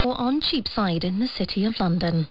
on Cheapside in the City of London.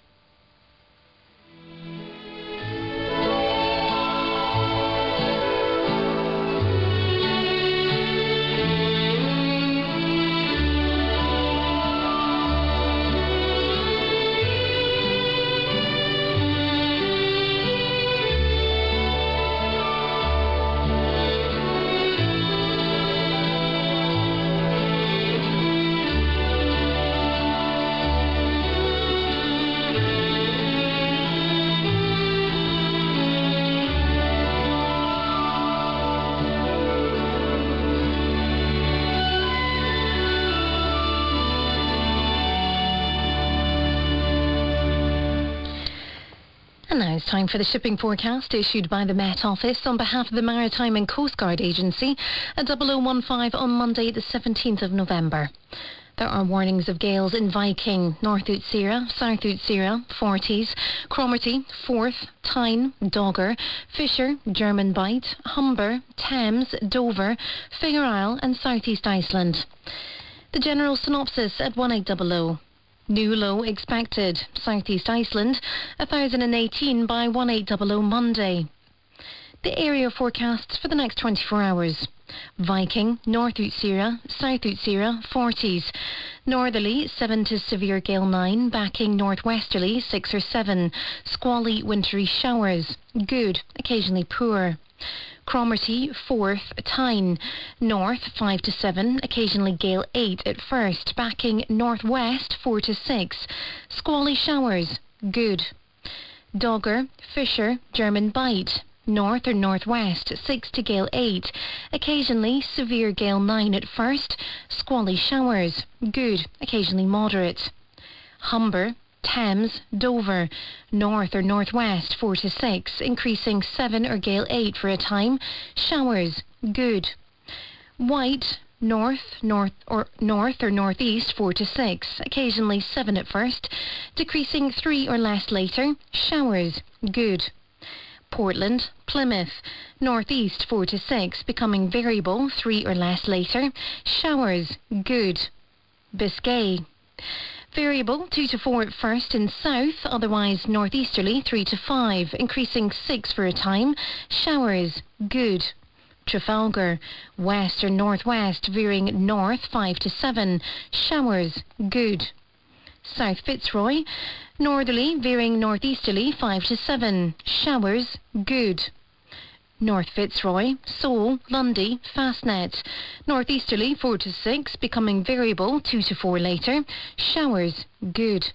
And now it's time for the shipping forecast issued by the Met Office on behalf of the Maritime and Coast Guard Agency at 0015 on Monday the 17th of November. There are warnings of gales in Viking, North Utsira, South Utsira, Forties, Cromarty, Forth, Tyne, Dogger, Fisher, German Bight, Humber, Thames, Dover, Fair Isle and South East Iceland. The general synopsis at 1800. New low expected. South East Iceland, 1018 by 1800 Monday. The area forecasts for the next 24 hours. Viking, North Utsira, South Utsira, Forties. Northerly, 7 to severe gale 9, backing northwesterly 6 or 7. Squally wintry showers. Good, occasionally poor. Cromarty, Forth, Tyne. North, 5 to 7, occasionally gale 8 at first, backing northwest 4 to 6. Squally showers. Good. Dogger, Fisher, German Bight. North or northwest, 6 to gale 8. Occasionally severe gale 9 at first. Squally showers. Good, occasionally moderate. Humber, Thames, Dover. North or northwest, 4 to 6. Increasing 7 or gale 8 for a time. Showers. Good. White, north or northeast, 4 to 6. Occasionally 7 at first. Decreasing 3 or less later. Showers. Good. Portland, Plymouth, northeast 4 to 6, becoming variable 3 or less later. Showers. Good. Biscay, variable 2 to 4 at first in south, otherwise northeasterly 3 to 5, increasing 6 for a time. Showers. Good. Trafalgar, west or northwest, veering north 5 to 7. Showers. Good. South Fitzroy, northerly, veering northeasterly 5 to 7. Showers. Good. North Fitzroy, Seoul, Lundy, Fastnet. Northeasterly 4 to 6, becoming variable 2 to 4 later. Showers. Good.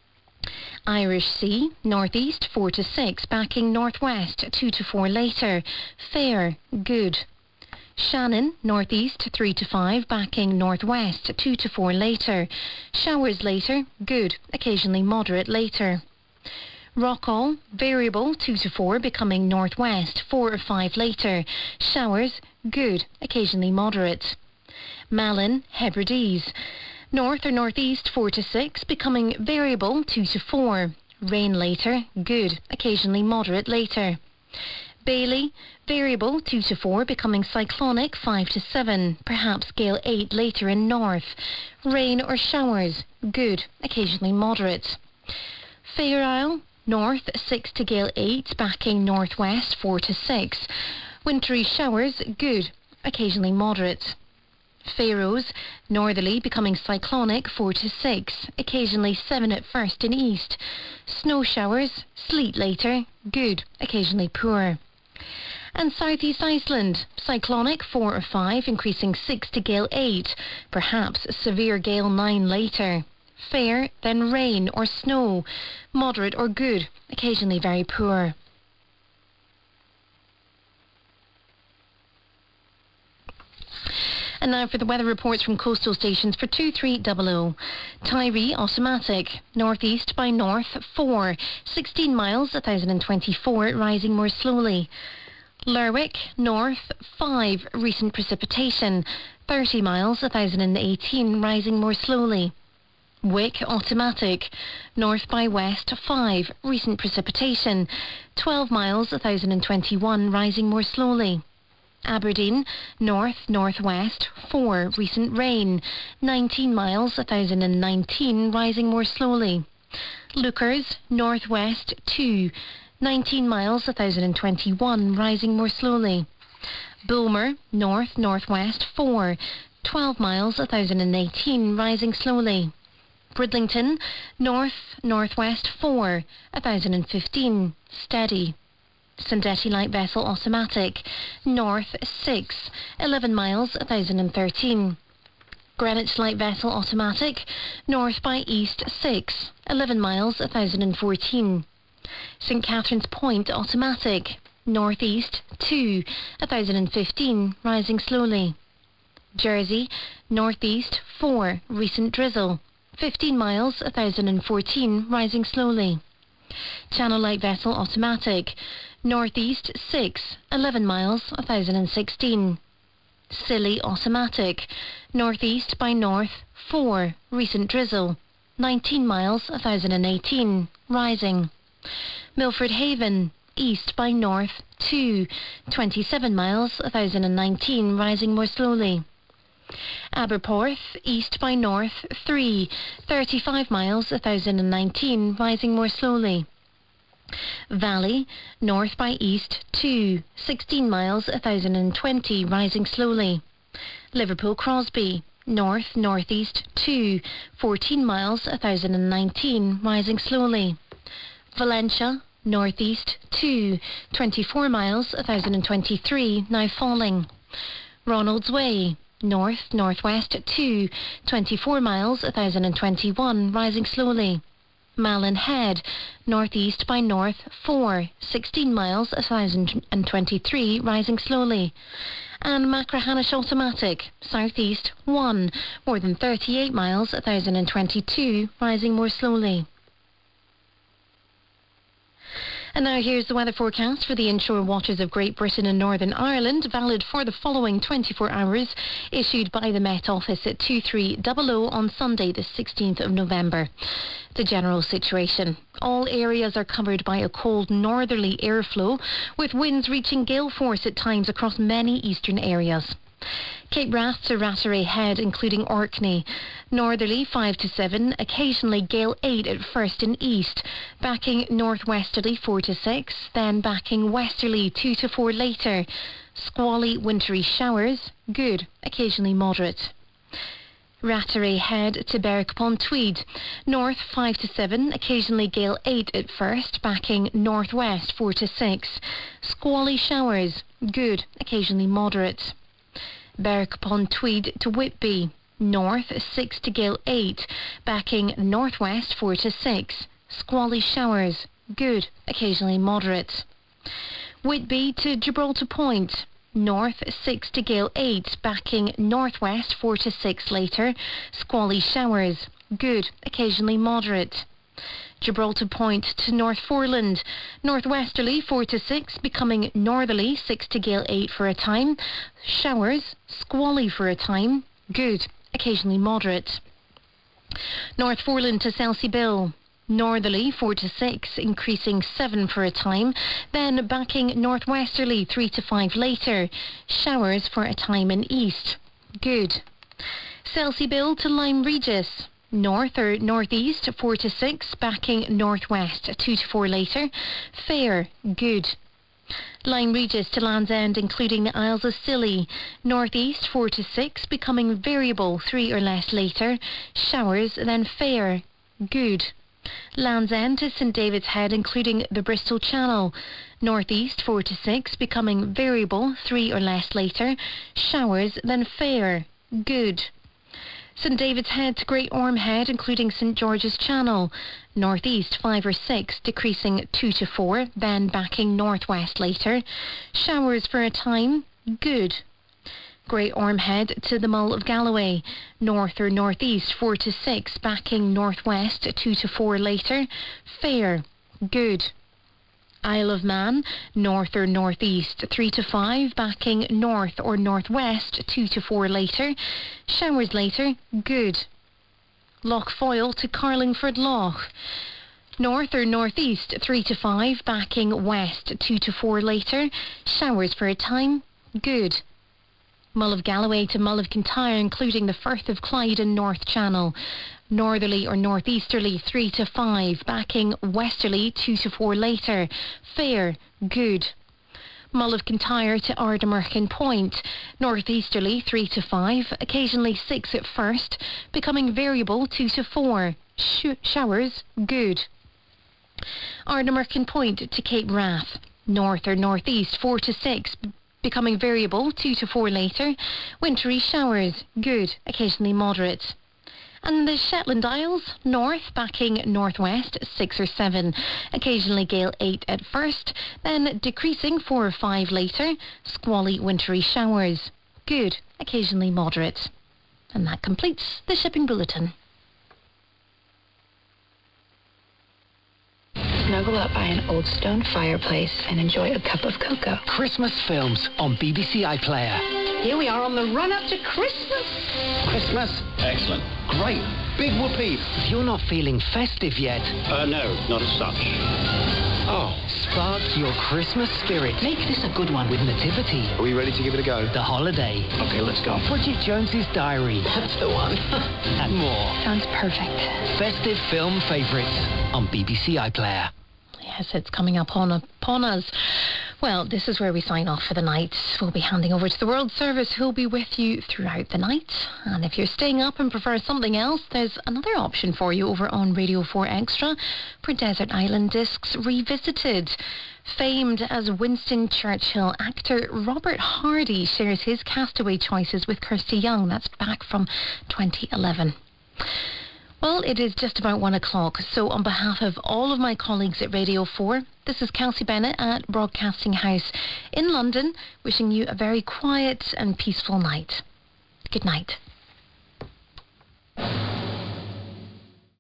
Irish Sea, northeast 4 to 6, backing northwest 2 to 4 later. Fair. Good. Shannon, northeast 3 to 5, backing northwest 2 to 4 later. Showers later. Good, occasionally moderate later. Rockall, variable 2 to 4, becoming northwest 4 or 5 later. Showers. Good, occasionally moderate. Malin, Hebrides, north or northeast 4 to 6, becoming variable 2 to 4. Rain later. Good, occasionally moderate later. Bailey, variable 2 to 4, becoming cyclonic 5 to 7, perhaps gale 8 later in north. Rain or showers. Good, occasionally moderate. Fair Isle, north 6 to gale 8, backing northwest 4 to 6. Wintry showers. Good, occasionally moderate. Faroes, northerly, becoming cyclonic 4 to 6, occasionally 7 at first in east. Snow showers. Sleet later. Good, occasionally poor. And South East Iceland, cyclonic 4 or 5, increasing 6 to gale 8, perhaps severe gale 9 later. Fair, then rain or snow, moderate or good, occasionally very poor. And now for the weather reports from coastal stations for 2300. Tyree, automatic. Northeast by north, 4. 16 miles, 1024, rising more slowly. Lerwick, north, 5. Recent precipitation. 30 miles, 1018, rising more slowly. Wick, automatic. North by west, 5. Recent precipitation. 12 miles, 1021, rising more slowly. Aberdeen, north-northwest 4, recent rain, 19 miles 1019, rising more slowly. Lookers, northwest 2, 19 miles 1021, rising more slowly. Bulmer, north-northwest 4, 12 miles 1018, rising slowly. Bridlington, north-northwest 4, 1015, steady. Sandetti light vessel automatic, north 6, 11 miles 1013. Greenwich light vessel automatic, north by east 6, 11 miles 1014. St Catherine's Point automatic, northeast 2, 1015, rising slowly. Jersey, northeast 4, recent drizzle, 15 miles 1014, rising slowly. Channel light vessel automatic, northeast 6, 11 miles 1016. Scilly automatic, northeast by north 4, recent drizzle, 19 miles 1018, rising. Milford Haven, east by north 2, 27 miles 1019, rising more slowly. Aberporth, east by north 3, 35 miles 1019, rising more slowly. Valley, north by east 2, 16 miles 1020, rising slowly. Liverpool Crosby, north-northeast 2, 14 miles 1019, rising slowly. Valencia, northeast 2, 24 miles 1023, now falling. Ronald's Way, north-northwest 2, 24 miles 1021, rising slowly. Malin Head, northeast by north 4, 16 miles 1023, rising slowly. And Machrihanish automatic, southeast 1, more than 38 miles 1022, rising more slowly. And now here's the weather forecast for the inshore waters of Great Britain and Northern Ireland, valid for the following 24 hours, issued by the Met Office at 2300 on Sunday the 16th of November. The general situation. All areas are covered by a cold northerly airflow, with winds reaching gale force at times across many eastern areas. Cape Wrath to Ratteray Head, including Orkney. Northerly 5 to 7, occasionally gale 8 at first in east, backing northwesterly 4 to 6, then backing westerly 2 to 4 later. Squally wintry showers, good, occasionally moderate. Ratteray Head to Berwick upon Tweed. North 5 to 7, occasionally gale 8 at first, backing northwest 4 to 6. Squally showers, good, occasionally moderate. Berwick upon Tweed to Whitby. North 6 to gale 8, backing northwest 4 to 6. Squally showers, good, occasionally moderate. Whitby to Gibraltar Point. North 6 to gale 8, backing northwest 4 to 6 later. Squally showers, good, occasionally moderate. Gibraltar Point to North Foreland. Northwesterly 4 to 6, becoming northerly 6 to gale 8 for a time. Showers, squally for a time, good, occasionally moderate. North Foreland to Selsey Northerly 4 to 6, increasing 7 for a time, then backing northwesterly 3 to 5 later. Showers for a time in east, good. Selsey to Lyme Regis. North or northeast 4 to 6, backing northwest 2 to 4 later. Fair, good. Lyme Regis to Land's End, including the Isles of Scilly. Northeast 4 to 6, becoming variable 3 or less later. Showers, then fair, good. Land's End to St David's Head, including the Bristol Channel. Northeast 4 to 6, becoming variable 3 or less later. Showers, then fair, good. St David's Head to Great Orme Head, including St George's Channel. Northeast 5 or 6, decreasing 2 to 4, then backing northwest later. Showers for a time, good. Great Orme Head to the Mull of Galloway. North or northeast 4 to 6, backing northwest 2 to 4 later. Fair, good. Isle of Man, north or northeast 3 to 5, backing north or northwest 2 to 4 later. Showers later, good. Lough Foyle to Carlingford Lough. North or northeast 3 to 5, backing west 2 to 4 later. Showers for a time, good. Mull of Galloway to Mull of Kintyre, including the Firth of Clyde and North Channel. Northerly or northeasterly 3 to 5, backing westerly 2 to 4 later. Fair, good. Mull of Kintyre to Ardnamurchan Point. Northeasterly 3 to 5, occasionally 6 at first, becoming variable 2 to 4. Showers, good. Ardnamurchan Point to Cape Wrath. North or northeast 4 to 6, becoming variable 2 to 4 later. Wintry showers, good, occasionally moderate. And the Shetland Isles, north backing northwest 6 or 7, occasionally gale 8 at first, then decreasing 4 or 5 later. Squally wintry showers, good, occasionally moderate. And that completes the shipping bulletin. Snuggle up by an old stone fireplace and enjoy a cup of cocoa. Christmas films on BBC iPlayer. Here we are on the run-up to Christmas. Christmas? Excellent. Great. Big whoopee. If you're not feeling festive yet... No, not as such. Oh. Spark your Christmas spirit. Make this a good one with Nativity. Are we ready to give it a go? The Holiday. Okay, let's go. Bridget Jones's Diary. That's the one. And more. Sounds perfect. Festive film favourites on BBC iPlayer. Yes, it's coming upon us. Well, this is where we sign off for the night. We'll be handing over to the World Service, who'll be with you throughout the night. And if you're staying up and prefer something else, there's another option for you over on Radio 4 Extra for Desert Island Discs Revisited. Famed as Winston Churchill, actor Robert Hardy shares his Castaway choices with Kirsty Young. That's back from 2011. Well, it is just about 1 o'clock, so on behalf of all of my colleagues at Radio 4, this is Kelsey Bennett at Broadcasting House in London, wishing you a very quiet and peaceful night. Good night.